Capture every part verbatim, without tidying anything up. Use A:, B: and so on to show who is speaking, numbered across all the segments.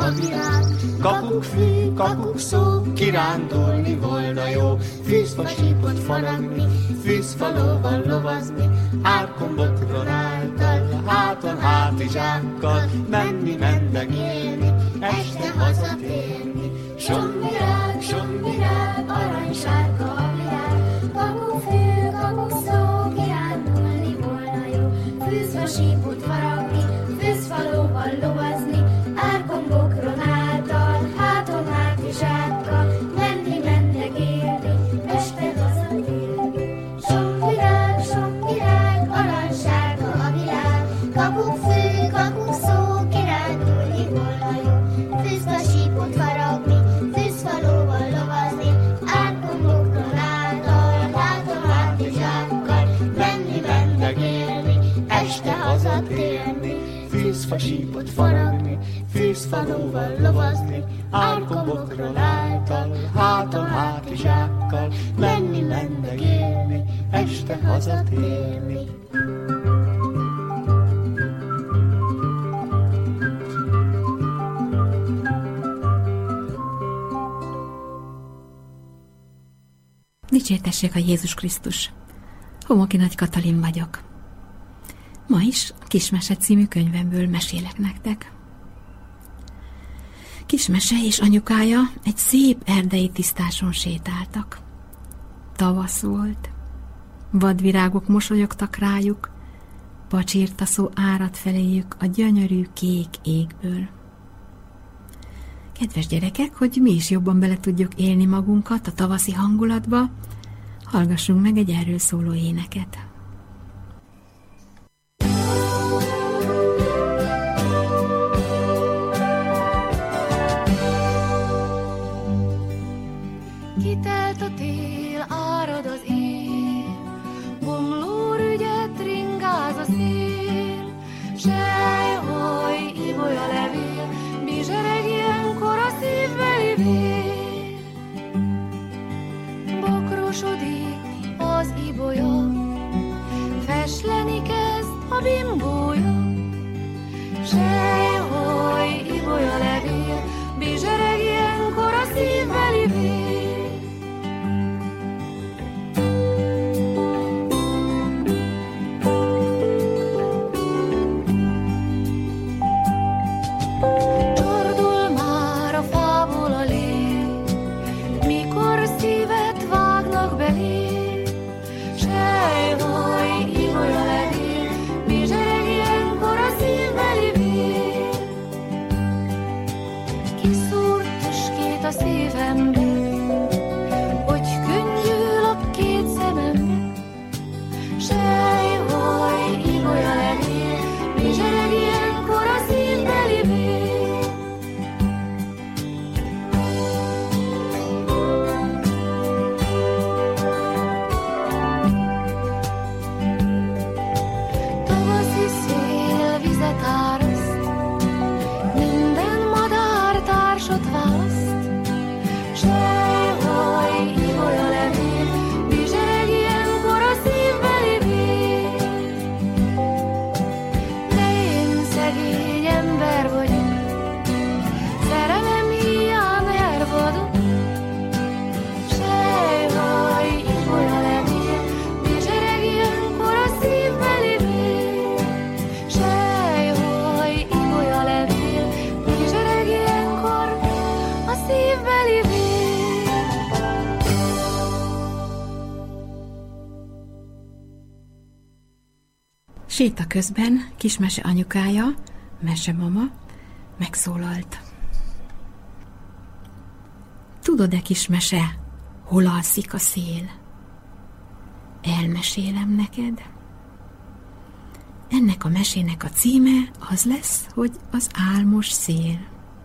A: a világ. Kakukkfű, kakukszó, kirándulni volna jó. Fűzfasípot faragni, fűzfalóval lovazni, árkombokron által, háton hátizsákkal, menni, mendegélni, este hazatérni. Somvirág, somvirág, aranysárga a világ. Kakukkfű, kakukszó, kirándulni volna jó. Fűzfasípot faragni, fűzfalóval lovazni, árkombokron által, háton hátizsákkal, menni, mendegélni, este hazatérni. Somvirág, somvirág, aranysárga a világ. Kakukkfű, kakukszó, kirándulni volna jó. Fűzfasípot faragni, fűzfalóval lovazni, árkombokron által, háton hátizsákkal, menni, mendegélni, este hazatérni. Fűzfasípot faragni, fűzfalóval lovazni, árkombokron által, háton hátizsákkal, menni, mendegélni, este hazatérni.
B: Dicsértessék a Jézus Krisztus! Homoki Nagy Katalin vagyok. Ma is a Kismese című könyvemből mesélek nektek. Kismese és anyukája egy szép erdei tisztáson sétáltak. Tavasz volt, vadvirágok mosolyogtak rájuk, pacsirtaszó árad feléjük a gyönyörű kék égből. Kedves gyerekek, hogy mi is jobban bele tudjuk élni magunkat a tavaszi hangulatba, hallgassunk meg egy erről szóló éneket.
C: Kitelt a tél, árad az él, bomlórügyet ringáz a szél, sejhaj, ibolya levél, bizsereg ilyenkor a szívbeli vér. Bokrosodik az ibolya, fesleni kezd a bimbója, sejhaj, ibolya levél, bizsereg ilyenkor a szívbeli vér.
B: Séta közben Kismese anyukája, Mesemama, megszólalt. Tudod-e, Kismese, hol alszik a szél? Elmesélem neked. Ennek a mesének a címe az lesz, hogy az álmos szél.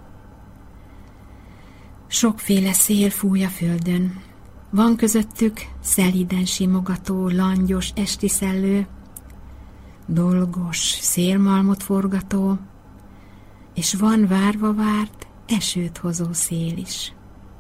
B: Sokféle szél fúj a földön. Van közöttük szelíden simogató, langyos esti szellő, dolgos szélmalmot forgató, és van várva várt esőt hozó szél is.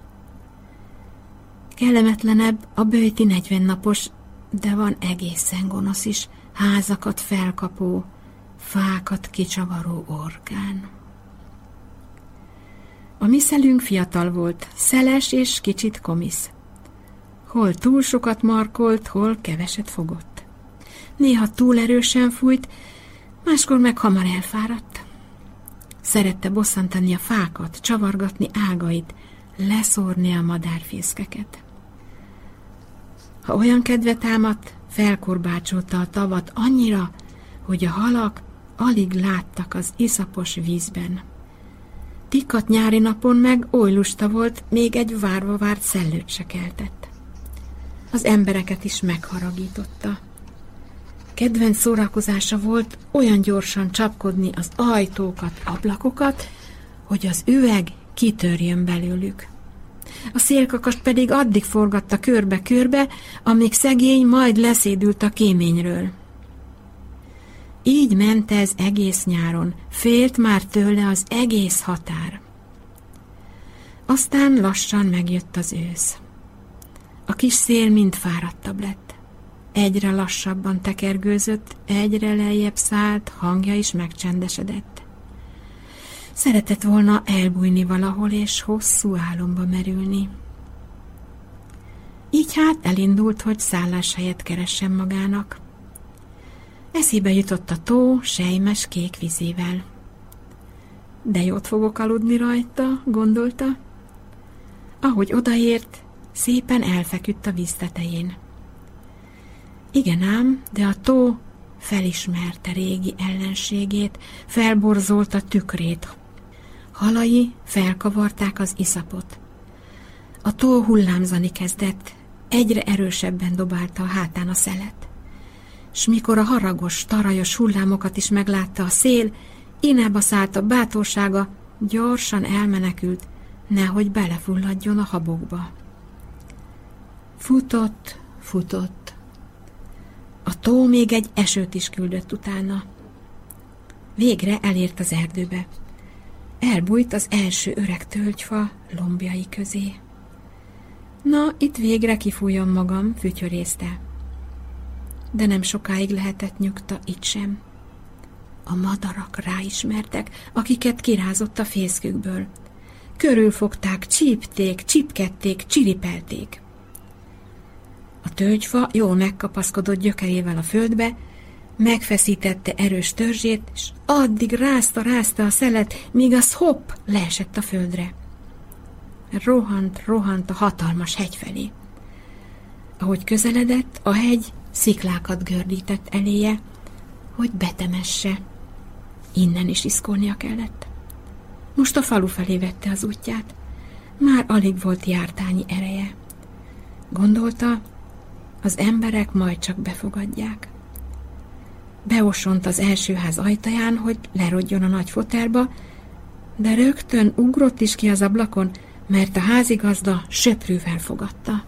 B: Kellemetlenebb a böjti negyvennapos, de van egészen gonosz is, házakat felkapó, fákat kicsavaró orkán. A mi szelünk fiatal volt, szeles és kicsit komisz. Hol túl sokat markolt, hol keveset fogott. Néha túl erősen fújt, máskor meg hamar elfáradt. Szerette bosszantani a fákat, csavargatni ágait, leszórni a madárfészkeket. Ha olyan kedve támadt, felkorbácsolta a tavat annyira, hogy a halak alig láttak az iszapos vízben. Tikkat nyári napon meg oly lusta volt, még egy várva várt szellőt se keltett. Az embereket is megharagította. Kedvenc szórakozása volt olyan gyorsan csapkodni az ajtókat, ablakokat, hogy az üveg kitörjön belőlük. A szélkakast pedig addig forgatta körbe-körbe, amíg szegény majd leszédült a kéményről. Így ment ez egész nyáron, félt már tőle az egész határ. Aztán lassan megjött az ősz. A kis szél mind fáradtabb lett. Egyre lassabban tekergőzött, egyre lejjebb szállt, hangja is megcsendesedett. Szeretett volna elbújni valahol és hosszú álomba merülni. Így hát elindult, hogy szálláshelyet keressen magának. Eszébe jutott a tó selymes kék vízével. De jót fogok aludni rajta, gondolta. Ahogy odaért, szépen elfeküdt a víz tetején. Igen ám, de a tó felismerte régi ellenségét, felborzolta tükrét. Halai felkavarták az iszapot. A tó hullámzani kezdett, egyre erősebben dobálta a hátán a szelet. S mikor a haragos, tarajos hullámokat is meglátta a szél, inába szállt a bátorsága, gyorsan elmenekült, nehogy belefulladjon a habokba. Futott, futott. A tó még egy esőt is küldött utána. Végre elért az erdőbe. Elbújt az első öreg tölgyfa lombjai közé. Na, itt végre kifújom magam, fütyörészte. De nem sokáig lehetett nyugta itt sem. A madarak ráismertek, akiket kirázott a fészkükből. Körülfogták, csípték, csipkedték, csiripelték. A tölgyfa jól megkapaszkodott gyökerével a földbe, megfeszítette erős törzsét, és addig rázta-rázta a szelet, míg az hopp leesett a földre. Rohant, rohant a hatalmas hegy felé. Ahogy közeledett, a hegy sziklákat gördített eléje, hogy betemesse. Innen is iszkolnia kellett. Most a falu felé vette az útját. Már alig volt jártányi ereje. Gondolta, az emberek majd csak befogadják. Beosont az első ház ajtaján, hogy lerodjon a nagy fotelba, de rögtön ugrott is ki az ablakon, mert a házigazda söprűvel fogadta.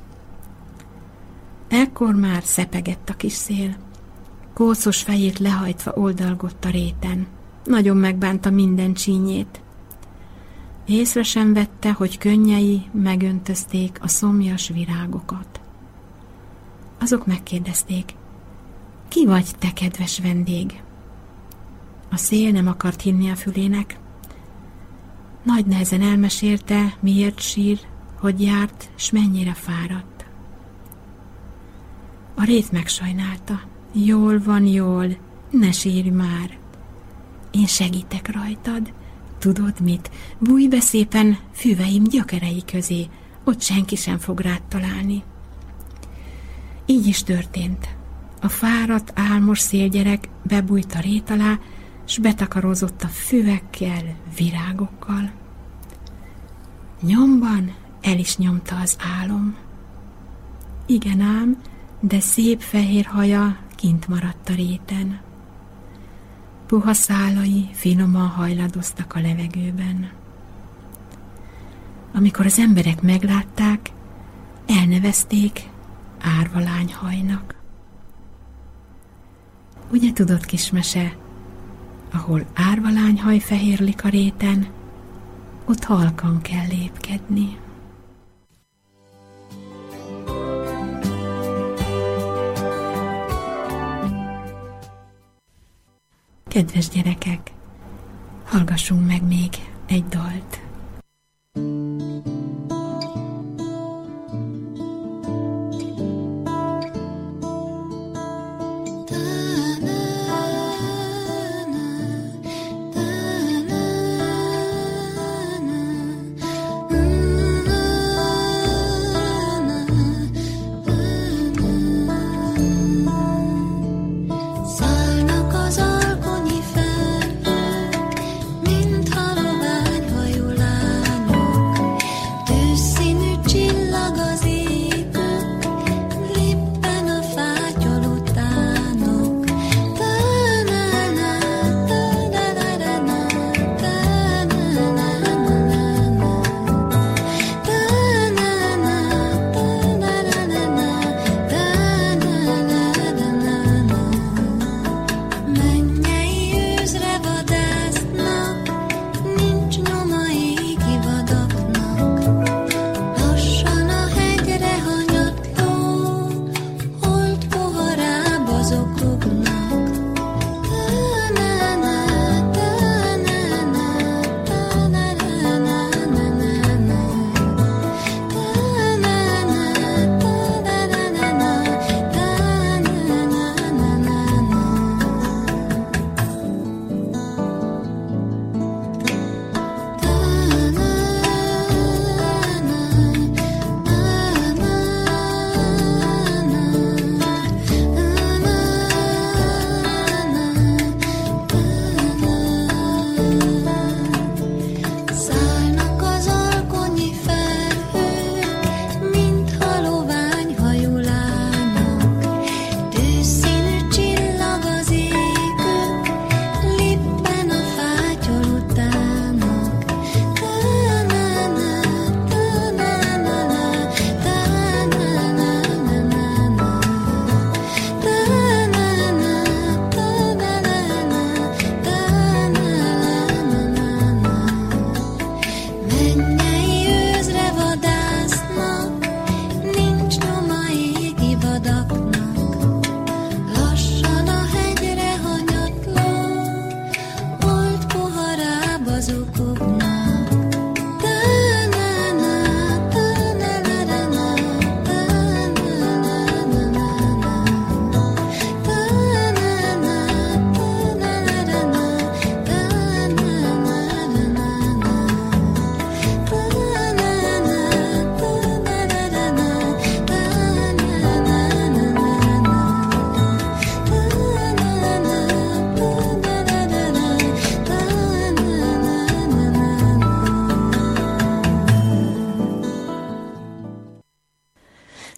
B: Ekkor már szepegett a kis szél. Kócos fejét lehajtva oldalgott a réten. Nagyon megbánta minden csínyét. Észre sem vette, hogy könnyei megöntözték a szomjas virágokat. Azok megkérdezték, ki vagy te, kedves vendég? A szél nem akart hinni a fülének. Nagy nehezen elmesélte, miért sír, hogy járt, s mennyire fáradt. A rét megsajnálta. Jól van, jól, ne sírj már. Én segítek rajtad. Tudod mit? Bújj be szépen füveim gyökerei közé, ott senki sem fog rád találni. Így is történt. A fáradt, álmos szélgyerek bebújt a rét alá, s betakarózott a füvekkel, virágokkal. Nyomban el is nyomta az álom. Igen ám, de szép fehér haja kint maradt a réten. Puha szálai finoman hajladoztak a levegőben. Amikor az emberek meglátták, elnevezték árvalányhajnak. Ugye tudod, kis mese, ahol árvalányhaj fehérlik a réten, ott halkan kell lépkedni. Kedves gyerekek, hallgassunk meg még egy dalt.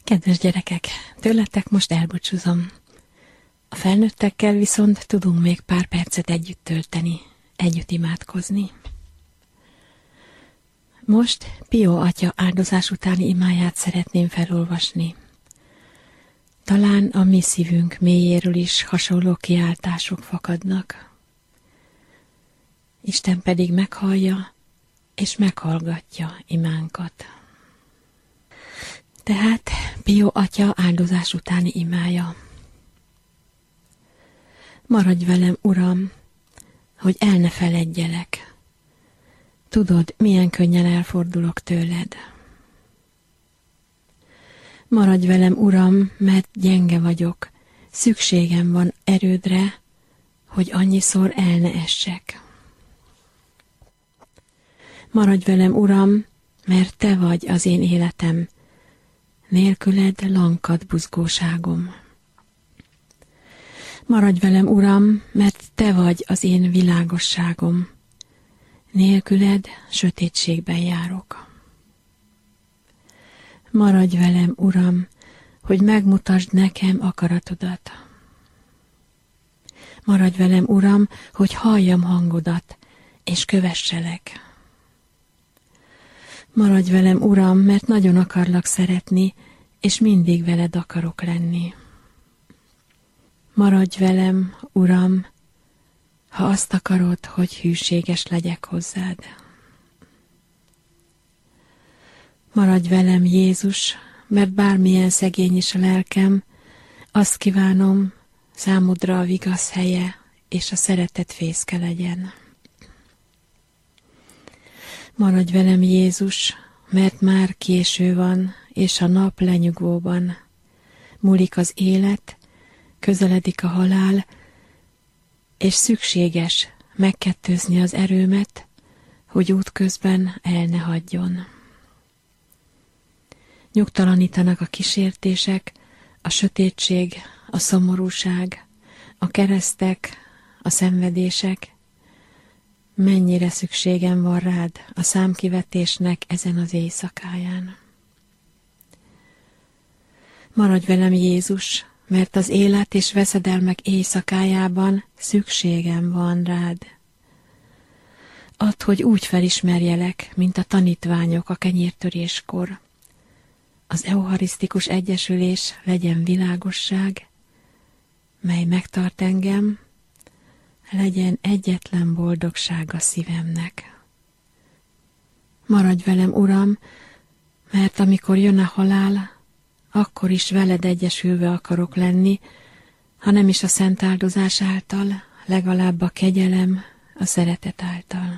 B: Kedves gyerekek, tőletek most elbúcsúzom. A felnőttekkel viszont tudunk még pár percet együtt tölteni, együtt imádkozni. Most Pio atya áldozás utáni imáját szeretném felolvasni. Talán a mi szívünk mélyéről is hasonló kiáltások fakadnak. Isten pedig meghallja és meghallgatja imánkat. Tehát Pio atya áldozás utáni imája. Maradj velem, Uram, hogy el ne feledjelek. Tudod, milyen könnyen elfordulok tőled. Maradj velem, Uram, mert gyenge vagyok, szükségem van erődre, hogy annyiszor el ne essek. Maradj velem, Uram, mert Te vagy az én életem, nélküled lankad buzgóságom. Maradj velem, Uram, mert Te vagy az én világosságom, nélküled sötétségben járok. Maradj velem, Uram, hogy megmutasd nekem akaratodat. Maradj velem, Uram, hogy halljam hangodat, és kövesselek. Maradj velem, Uram, mert nagyon akarlak szeretni, és mindig veled akarok lenni. Maradj velem, Uram, ha azt akarod, hogy hűséges legyek hozzád. Maradj velem, Jézus, mert bármilyen szegény is a lelkem, azt kívánom, számodra a vigasz helye, és a szeretet fészke legyen. Maradj velem, Jézus, mert már késő van, és a nap lenyugvóban. Múlik az élet, közeledik a halál, és szükséges megkettőzni az erőmet, hogy útközben el ne hagyjon. Nyugtalanítanak a kísértések, a sötétség, a szomorúság, a keresztek, a szenvedések. Mennyire szükségem van rád a számkivetésnek ezen az éjszakáján. Maradj velem, Jézus, mert az élet és veszedelmek éjszakájában szükségem van rád. Add, hogy úgy felismerjelek, mint a tanítványok a kenyértöréskor. Az eucharisztikus egyesülés legyen világosság, mely megtart engem, legyen egyetlen boldogság a szívemnek. Maradj velem, Uram, mert amikor jön a halál, akkor is veled egyesülve akarok lenni, ha nem is a szent áldozás által, legalább a kegyelem, a szeretet által.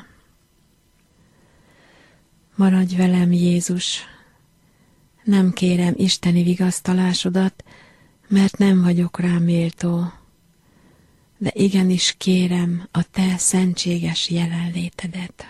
B: Maradj velem, Jézus, nem kérem isteni vigasztalásodat, mert nem vagyok rá méltó, de igenis kérem a te szentséges jelenlétedet.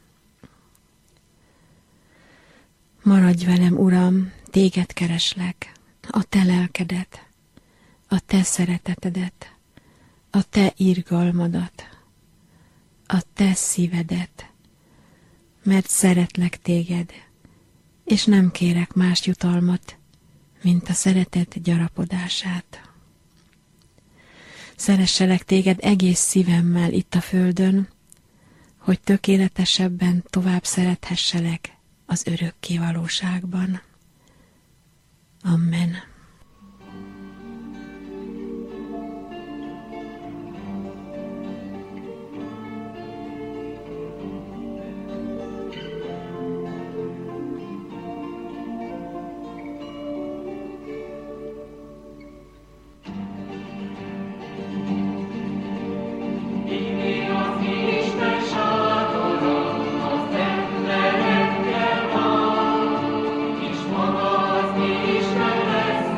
B: Maradj velem, Uram, téged kereslek, a te lelkedet, a te szeretetedet, a te irgalmadat, a te szívedet, mert szeretlek téged, és nem kérek más jutalmat, mint a szeretet gyarapodását. Szeresselek téged egész szívemmel itt a földön, hogy tökéletesebben tovább szerethesselek az örökké valóságban. Amen.
C: Isten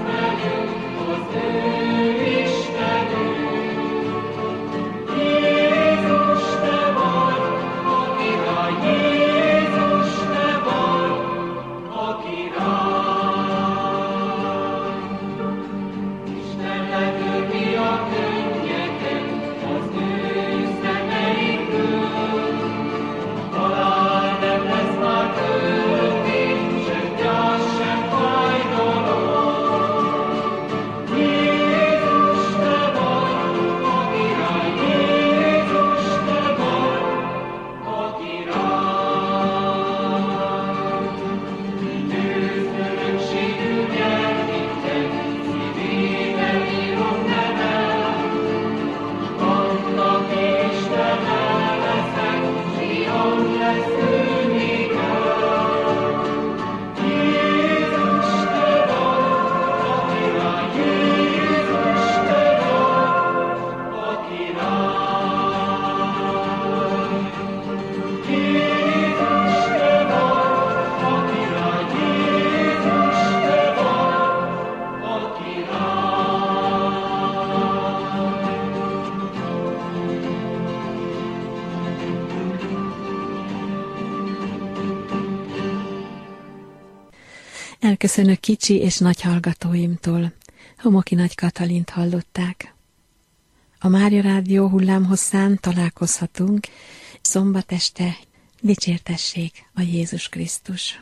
B: Elköszönök kicsi és nagy hallgatóimtól. Homoki Nagy Katalint hallották. A Mária Rádió hullámhosszán találkozhatunk szombat este. Dicsértessék a Jézus Krisztus!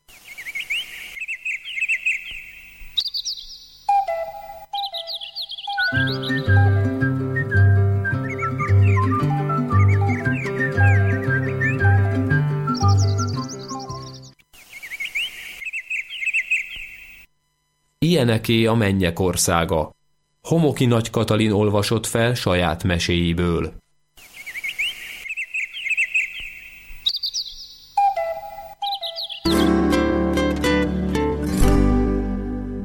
D: Ilyeneké a mennyek országa. Homoki Nagy Katalin olvasott fel saját meséiből.